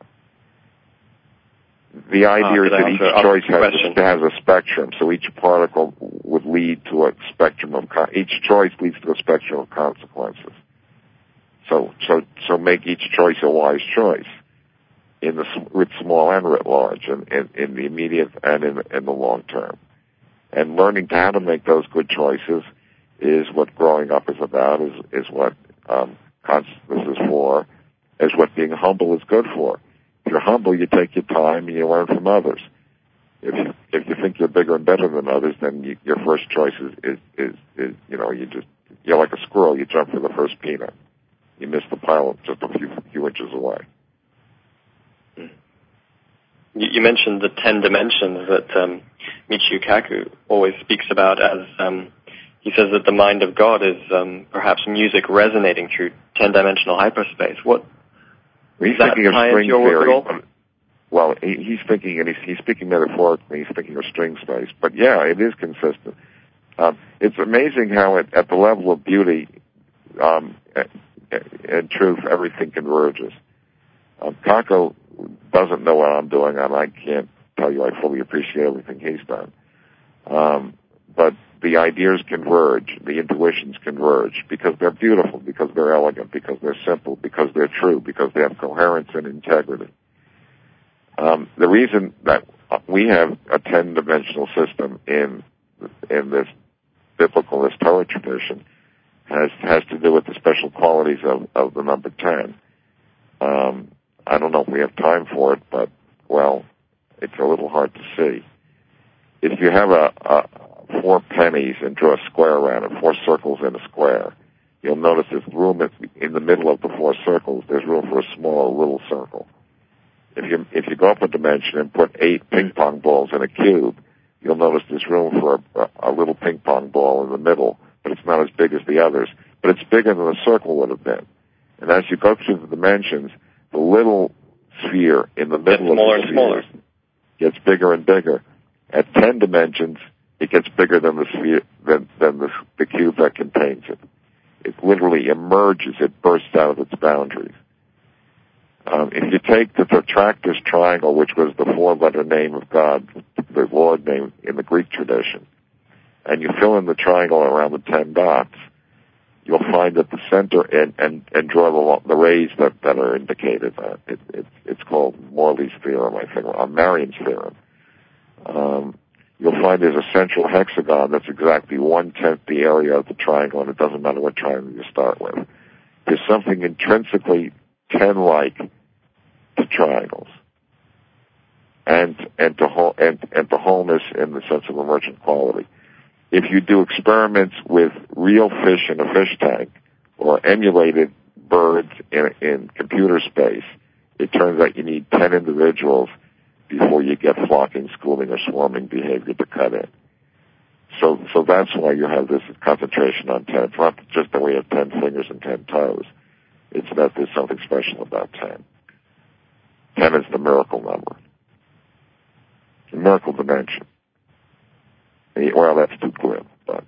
Speaker 2: The idea oh, is that each choice has a, has a spectrum, so each particle would lead to a spectrum of con- each choice leads to a spectrum of consequences. So, so, so make each choice a wise choice in the writ small and writ large, and in, in, in the immediate and in, in the long term. And learning how to make those good choices is what growing up is about. Is is what um, consciousness is for. Is what being humble is good for. If you're humble, you take your time and you learn from others. If you if you think you're bigger and better than others, then you, your first choice is, is is is you know you just you're like a squirrel. You jump for the first peanut. You miss the pile just a few few inches away.
Speaker 1: You mentioned the ten dimensions that um, Michio Kaku always speaks about as, um, he says that the mind of God is um, perhaps music resonating through ten-dimensional hyperspace. What
Speaker 2: he's
Speaker 1: that
Speaker 2: thinking of
Speaker 1: tie
Speaker 2: string
Speaker 1: into your
Speaker 2: theory.
Speaker 1: work at all?
Speaker 2: Well, he, he's thinking, and he's, he's speaking metaphorically. He's thinking of string space. But yeah, it is consistent. Um, it's amazing how, it, at the level of beauty um, and truth, everything converges. Um, Kako doesn't know what I'm doing, and I can't tell you I fully appreciate everything he's done. Um, but the ideas converge, the intuitions converge, because they're beautiful, because they're elegant, because they're simple, because they're true, because they have coherence and integrity. Um, the reason that we have a ten-dimensional system in in this biblical, this Torah tradition, has has to do with the special qualities of, of the number ten. Um, I don't know if we have time for it, but, well, it's a little hard to see. If you have a, a four pennies and draw a square around it, four circles in a square, you'll notice there's room in the middle of the four circles. There's room for a small little circle. If you if you go up a dimension and put eight ping pong balls in a cube, you'll notice there's room for a, a little ping pong ball in the middle, but it's not as big as the others. But it's bigger than the circle would have been. And as you go through the dimensions, the little sphere in the middle of the sphere gets bigger and bigger. At ten dimensions, it gets bigger than the sphere, than, than the, the cube that contains it. It literally emerges. It bursts out of its boundaries. Um, if you take the Tetractys triangle, which was the four-letter name of God, the Lord name in the Greek tradition, and you fill in the triangle around the ten dots, you'll find that the center and, and, and draw the, the rays that, that are indicated. Uh, it, it, it's called Morley's theorem, I think, or Marian's theorem. Um, you'll find there's a central hexagon that's exactly one-tenth the area of the triangle, and it doesn't matter what triangle you start with. There's something intrinsically ten-like to triangles, and and to whole, and and to wholeness in the sense of emergent quality. If you do experiments with real fish in a fish tank or emulated birds in, in computer space, it turns out you need ten individuals before you get flocking, schooling, or swarming behavior to cut in. So, so that's why you have this concentration on ten. It's not just that we have ten fingers and ten toes. It's that there's something special about ten. Ten is the miracle number. The miracle dimension. Well, that's too grim, but.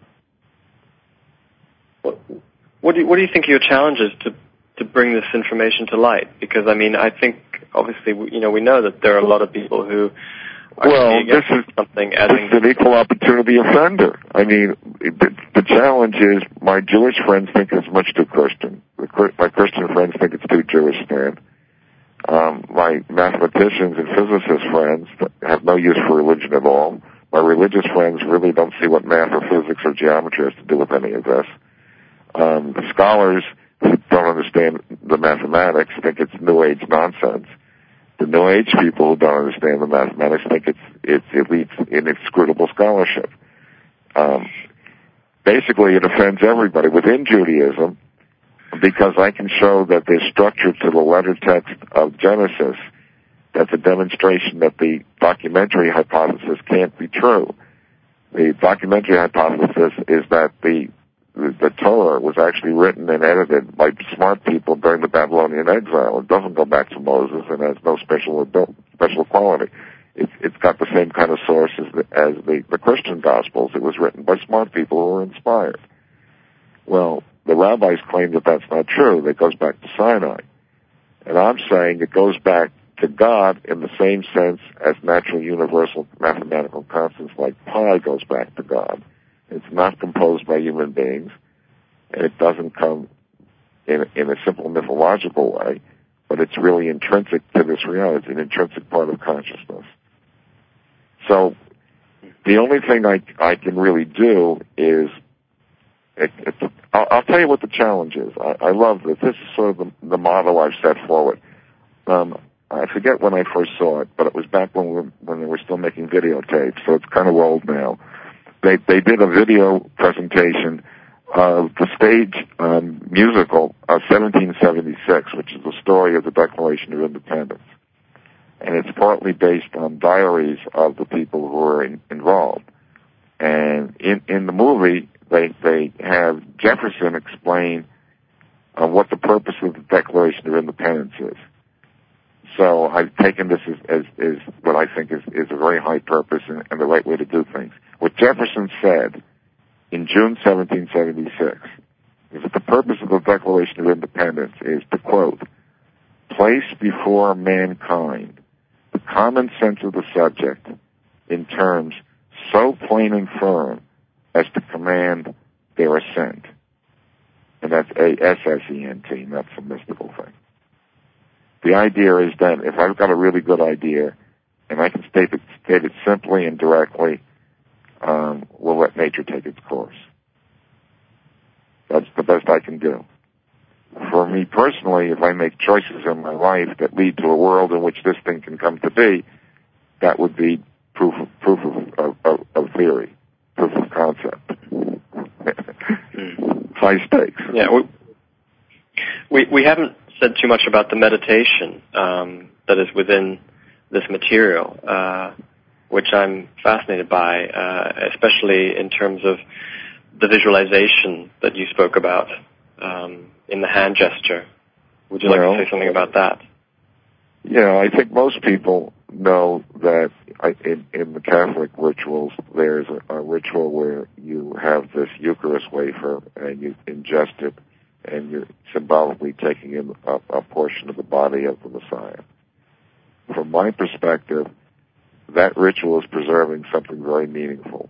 Speaker 1: What, what do you, what do you think are your challenges to, to bring this information to light? Because, I mean, I think, obviously, you know, we know that there are a lot of people who are
Speaker 2: well, this is,
Speaker 1: something as
Speaker 2: this is an equal opportunity offender. I mean, the, the challenge is my Jewish friends think it's much too Christian. My Christian friends think it's too Jewish stand. Um, my mathematicians and physicist friends have no use for religion at all. My religious friends really don't see what math or physics or geometry has to do with any of this. Um, the scholars who don't understand the mathematics think it's New Age nonsense. The New Age people who don't understand the mathematics think it's it's elite, inscrutable scholarship. Um, basically, it offends everybody within Judaism because I can show that there's structure to the letter text of Genesis that's a demonstration that the documentary hypothesis can't be true. The documentary hypothesis is that the the Torah was actually written and edited by smart people during the Babylonian exile. It doesn't go back to Moses and has no special special quality. It's, it's got the same kind of source as, the, as the, the Christian Gospels. It was written by smart people who were inspired. Well, the rabbis claim that that's not true. It goes back to Sinai. And I'm saying it goes back to God in the same sense as natural universal mathematical constants like pi goes back to God. It's not composed by human beings, and it doesn't come in, in a simple mythological way, but it's really intrinsic to this reality. It's an intrinsic part of consciousness. So the only thing I, I can really do is, it, it, I'll, I'll tell you what the challenge is. I, I love this. This is sort of the, the model I've set forward. Um, I forget when I first saw it, but it was back when we were, when they were still making videotapes, so it's kind of old now. They they did a video presentation of the stage um, musical of seventeen seventy-six, which is the story of the Declaration of Independence. and it's partly based on diaries of the people who are in, involved. And in, in the movie, they they have Jefferson explain uh, what the purpose of the Declaration of Independence is. So I've taken this as, as, as what I think is, is a very high purpose and, and the right way to do things. What Jefferson said in June seventeen seventy-six is that the purpose of the Declaration of Independence is to, quote, place before mankind the common sense of the subject in terms so plain and firm as to command their assent. And that's A S S E N T, not some mystical thing. The idea is that if I've got a really good idea and I can state it, state it simply and directly, um, we'll let nature take its course. That's the best I can do. For me personally, if I make choices in my life that lead to a world in which this thing can come to be, that would be proof of, proof of, of, of theory, proof of concept. High stakes.
Speaker 1: Yeah, we, we we haven't said too much about the meditation um, that is within this material, uh, which I'm fascinated by, uh, especially in terms of the visualization that you spoke about um, in the hand gesture. Would you
Speaker 2: well,
Speaker 1: like to say something about that?
Speaker 2: You know, I think most people know that I, in, in the Catholic rituals, there's a, a ritual where you have this Eucharist wafer and you ingest it, and you're symbolically taking in a, a portion of the body of the Messiah. From my perspective, that ritual is preserving something very meaningful.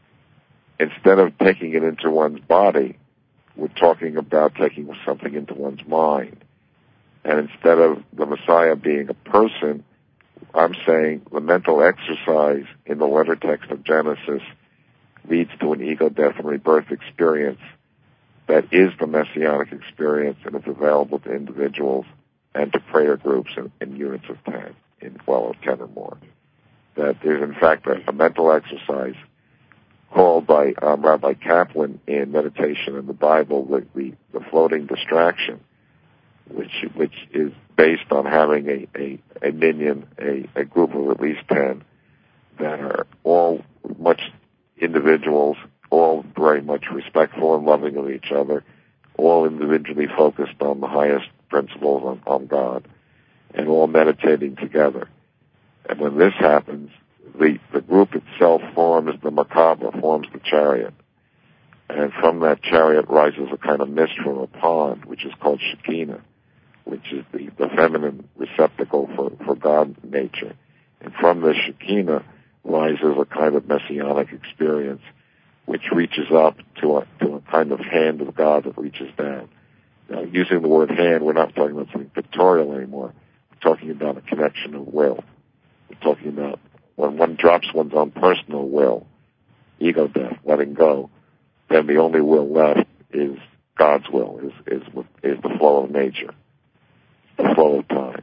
Speaker 2: Instead of taking it into one's body, we're talking about taking something into one's mind. And instead of the Messiah being a person, I'm saying the mental exercise in the letter text of Genesis leads to an ego death and rebirth experience that is the messianic experience, and it's available to individuals and to prayer groups in, in units of ten, in well, of ten or more. That there's in fact a, a mental exercise called by um, Rabbi Kaplan in Meditation in the Bible the, the, the floating distraction, which which is based on having a, a, a minion, a, a group of at least ten that are all much individuals, all very much respectful and loving of each other, all individually focused on the highest principles on, on God, and all meditating together. And when this happens, the, the group itself forms the Merkabah, forms the chariot. And from that chariot rises a kind of mist from a pond, which is called Shekinah, which is the, the feminine receptacle for, for God nature. And from the Shekinah rises a kind of messianic experience, which reaches up to a, to a kind of hand of God that reaches down. Now, using the word hand, we're not talking about something pictorial anymore. We're talking about a connection of will. We're talking about when one drops one's own personal will, ego death, letting go, then the only will left is God's will, is, is, is the flow of nature, the flow of time.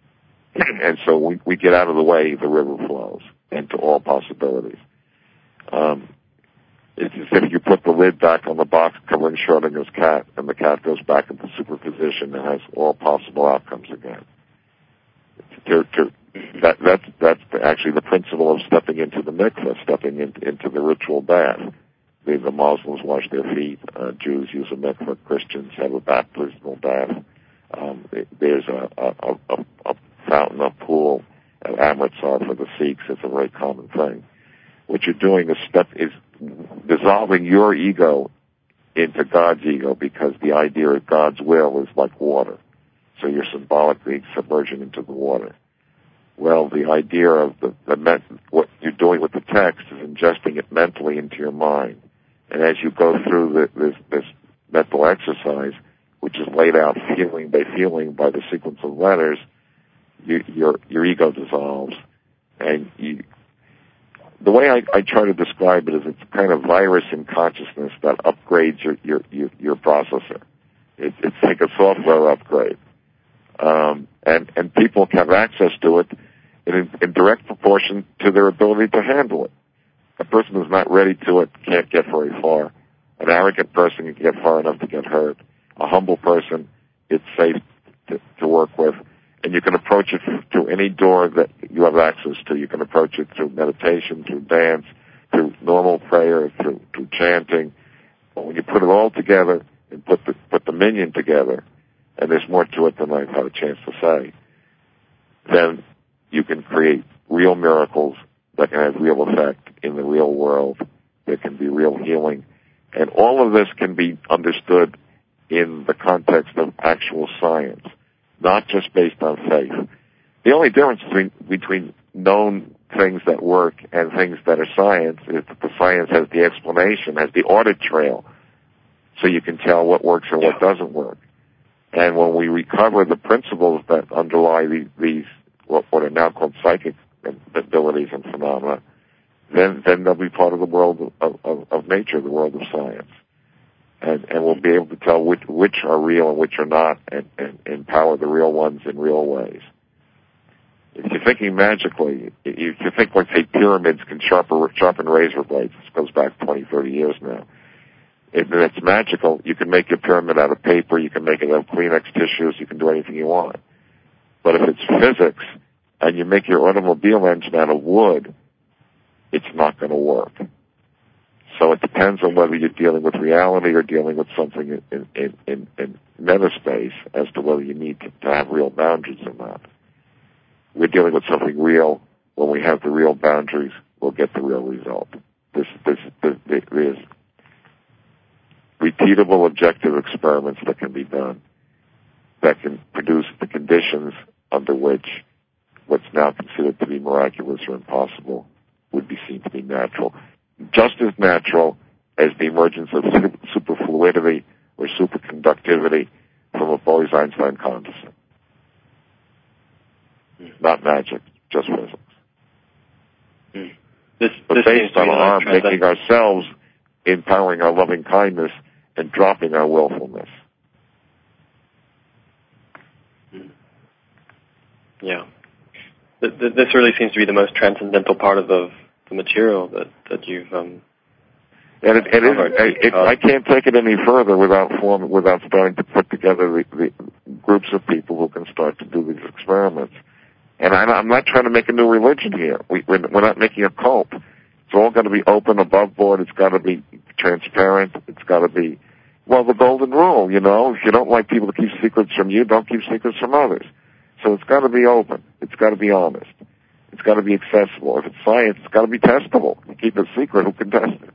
Speaker 2: And so we, we get out of the way, the river flows into all possibilities. Um, It's as if you put the lid back on the box covering Schrodinger's cat, and the cat goes back into superposition and has all possible outcomes again. To, to, that, that's that's actually the principle of stepping into the mikveh, stepping in, into the ritual bath. The, the Muslims wash their feet. Uh, Jews use a mikveh. Christians have a baptismal bath. Um, there's a, a, a, a fountain, a pool at Amritsar for the Sikhs. It's a very common thing. What you're doing is step is dissolving your ego into God's ego, because the idea of God's will is like water. So you're symbolically submerging into the water. Well, the idea of the, the met, what you're doing with the text is ingesting it mentally into your mind. And as you go through the, this, this mental exercise, which is laid out feeling by feeling by the sequence of letters, you, your your ego dissolves, and you. The way I, I try to describe it is it's a kind of virus in consciousness that upgrades your your, your, your processor. It, it's like a software upgrade. Um, and, and people have access to it in, in direct proportion to their ability to handle it. A person who's not ready to it can't get very far. An arrogant person can get far enough to get hurt. A humble person, it's safe to, to work with. And you can approach it through any door that you have access to. You can approach it through meditation, through dance, through normal prayer, through, through chanting. But when you put it all together and put the, put the minion together, and there's more to it than I've had a chance to say, then you can create real miracles that can have real effect in the real world. There can be real healing. And all of this can be understood in the context of actual science, not just based on faith. The only difference between, between known things that work and things that are science is that the science has the explanation, has the audit trail, so you can tell what works and what doesn't work. And when we recover the principles that underlie these, these what, what are now called psychic abilities and phenomena, then then they'll be part of the world of, of, of nature, the world of science. And, and we'll be able to tell which, which are real and which are not, and, and empower the real ones in real ways. If you're thinking magically, if you think, like, say, pyramids can sharpen, sharpen razor blades, this goes back twenty, thirty years now. If it's magical, you can make your pyramid out of paper, you can make it out of Kleenex tissues, you can do anything you want. But if it's physics, and you make your automobile engine out of wood, it's not going to work. So it depends on whether you're dealing with reality or dealing with something in, in, in, in metaspace as to whether you need to, to have real boundaries or not. We're dealing with something real. When we have the real boundaries, we'll get the real result. This, this, this, this, there's repeatable objective experiments that can be done that can produce the conditions under which what's now considered to be miraculous or impossible would be seen to be natural. Just as natural as the emergence of superfluidity or superconductivity from a Bose-Einstein condensate. Mm. Not magic, just physics.
Speaker 1: Mm. This,
Speaker 2: but
Speaker 1: this
Speaker 2: based on our making ourselves, empowering our loving kindness, and dropping our willfulness.
Speaker 1: Mm. Yeah. This really seems to be the most transcendental part of the, the material that, that you've um,
Speaker 2: and it, it
Speaker 1: covered.
Speaker 2: Is, it, I can't take it any further without form, without starting to put together the, the groups of people who can start to do these experiments. And I'm, I'm not trying to make a new religion here. We, we're, we're not making a cult. It's all got to be open, above board. It's got to be transparent. It's got to be, well, the golden rule, you know. If you don't like people to keep secrets from you, don't keep secrets from others. So it's got to be open. It's got to be honest. It's got to be accessible. If it's science, it's got to be testable. You keep it secret, who can test it?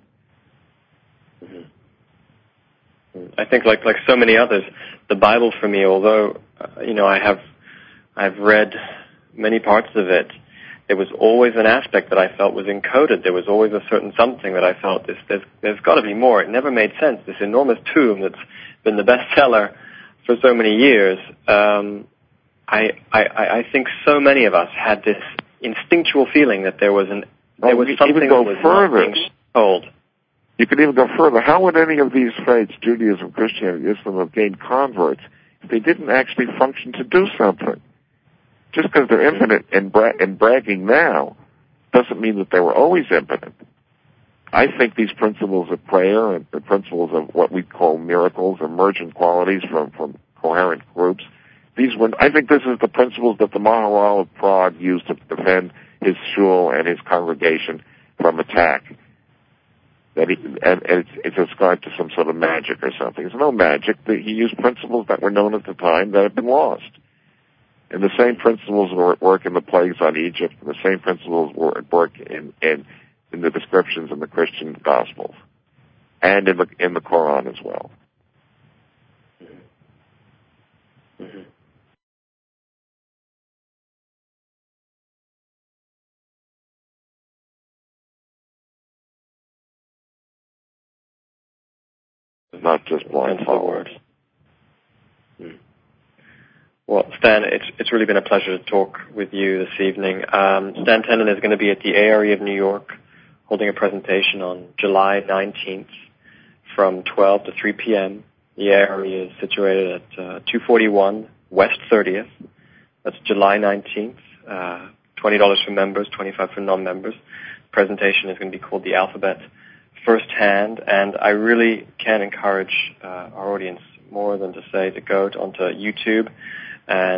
Speaker 1: Mm-hmm. I think, like like so many others, the Bible for me, although uh, you know I have I've read many parts of it, there was always an aspect that I felt was encoded. There was always a certain something that I felt this, there's there's got to be more. It never made sense. This enormous tome that's been the bestseller for so many years. Um, I, I, I think so many of us had this instinctual feeling that there was an there
Speaker 2: oh,
Speaker 1: was something
Speaker 2: go
Speaker 1: that was
Speaker 2: further.
Speaker 1: not being told.
Speaker 2: You could even go further. How would any of these faiths, Judaism, Christianity, Islam, have gained converts if they didn't actually function to do something? Just because they're impotent and, bra- and bragging now doesn't mean that they were always impotent. I think these principles of prayer and the principles of what we call miracles, emergent qualities from, from coherent groups, These were, I think this is the principles that the Maharal of Prague used to defend his shul and his congregation from attack. That he, and, and it's, it's ascribed to some sort of magic or something. There's no magic. He used principles that were known at the time that have been lost. And the same principles were at work in the plagues on Egypt, and the same principles were at work in, in, in the descriptions in the Christian Gospels, and in the, in the Quran as well.
Speaker 1: Mm-hmm. Mm-hmm.
Speaker 2: Not just blind followers.
Speaker 1: Mm. Well, Stan, it's it's really been a pleasure to talk with you this evening. Um, Stan Tenen is going to be at the A Area of New York holding a presentation on July nineteenth from twelve to three p.m. The area is situated at uh, two forty-one West thirtieth. That's July nineteenth. Uh, twenty dollars for members, twenty-five dollars for non-members. The presentation is going to be called The Alphabet Firsthand, and I really can encourage uh, our audience more than to say to go to, onto YouTube and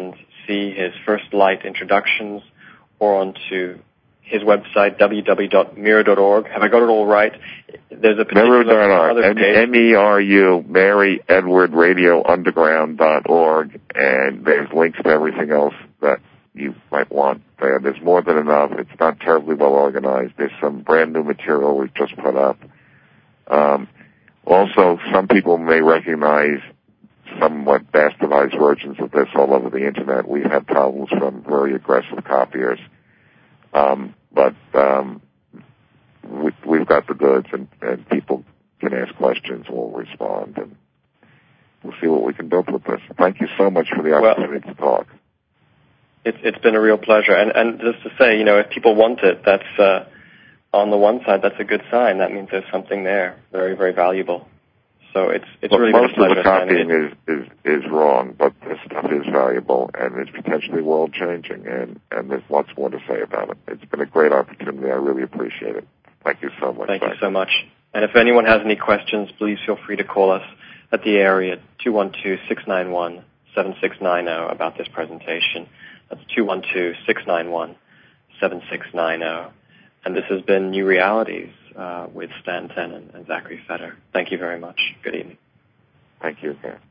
Speaker 1: see his First Light introductions or onto his website, w w w dot mirror dot org. Have I got it all right? There's a particular other page.
Speaker 2: M E R U, Mary Edward Radio Underground dot org, and there's links to everything else that you might want there. There's more than enough. It's not terribly well organized. There's some brand new material we've just put up. Um, also, some people may recognize somewhat bastardized versions of this all over the Internet. We've had problems from very aggressive copiers. Um, but um, we, we've got the goods, and, and people can ask questions. We'll respond, and we'll see what we can build with this. Thank you so much for the opportunity well, to talk.
Speaker 1: It's, it's been a real pleasure. And, and just to say, you know, if people want it, that's uh, on the one side, that's a good sign. That means there's something there, very, very valuable. So it's it's
Speaker 2: well,
Speaker 1: really
Speaker 2: most
Speaker 1: been a
Speaker 2: of the copying is, is is wrong, but this stuff is valuable and it's potentially world changing, and and there's lots more to say about it. It's been a great opportunity. I really appreciate it. Thank you so much.
Speaker 1: Thank you so much. And if anyone has any questions, please feel free to call us at the area two one two, six nine one, seven six nine zero about this presentation. That's two one two, six nine one, seven six nine zero. And this has been New Realities uh, with Stan Tenen and Zachary Fetter. Thank you very much. Good evening.
Speaker 2: Thank you, man.